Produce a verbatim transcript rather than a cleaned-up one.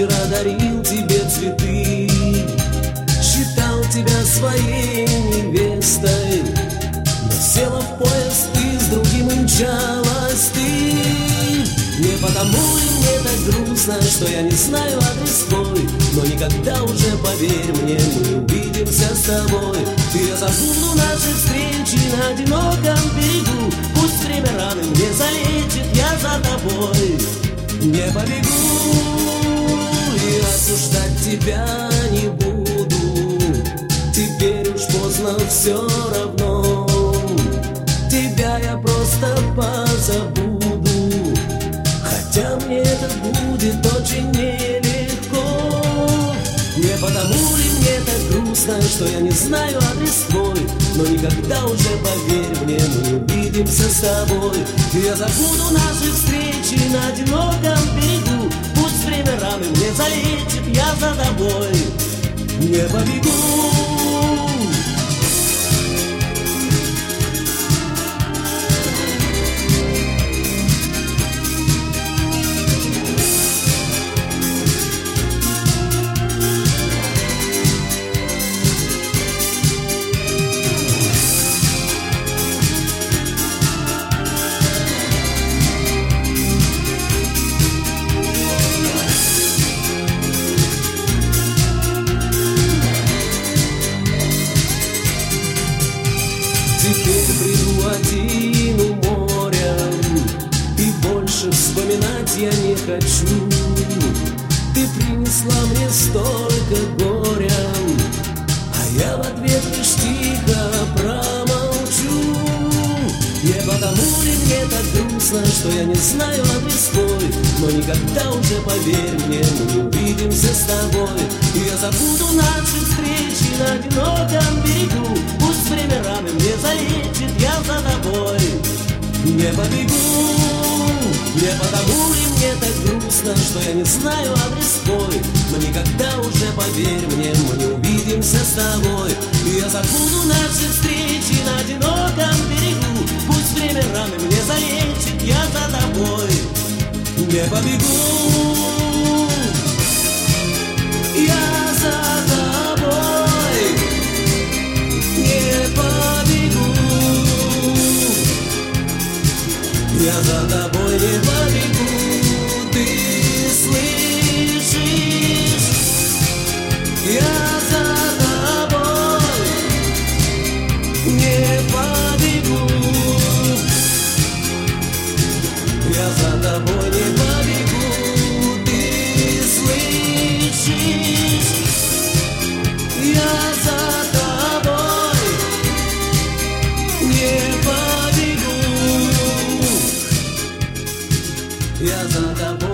вчера дарил тебе цветы, считал тебя своей невестой, но села в поезд и с другим умчалась ты. Не потому ли мне так грустно, что я не знаю адрес твой, но никогда уже, поверь мне, мы не увидимся с тобой. И я забуду наши встречи на одиноком берегу, пусть время раны мне залечит, я за тобой не побегу. И осуждать тебя не буду, теперь уж поздно все равно. Тебя я просто позабуду, хотя мне это будет очень нелегко. Не потому ли мне так грустно, что я не знаю адрес твой, но никогда уже, поверь мне, мы не увидимся с тобой. Я забуду наши встречи на одиноком берегу, пусть время раны мне залечит, я за тобой не побегу. Теперь приду один у моря, и больше вспоминать я не хочу. Ты принесла мне столько горя, а я в ответ лишь тихо промолчу. Не потому ли мне так грустно, что я не знаю адрес твой, но никогда уже, поверь мне, мы не увидимся с тобой. И я забуду наши встречи на одиноком берегу, пусть время раны мне залечит, я за тобой не побегу. Не потому ли мне так грустно, что я не знаю адрес твой, но никогда уже, поверь мне, мы не увидимся с тобой. И я забуду наши встречи на одиноком берегу, пусть время раны мне залечит, я за тобой не побегу. Я за тобой не побегу. Я за тобой не побегу. Ты слышишь? Я за тобой не побегу. Я за тобой не побегу. Ты слышишь? Я за тобой не побегу. Я за тобой.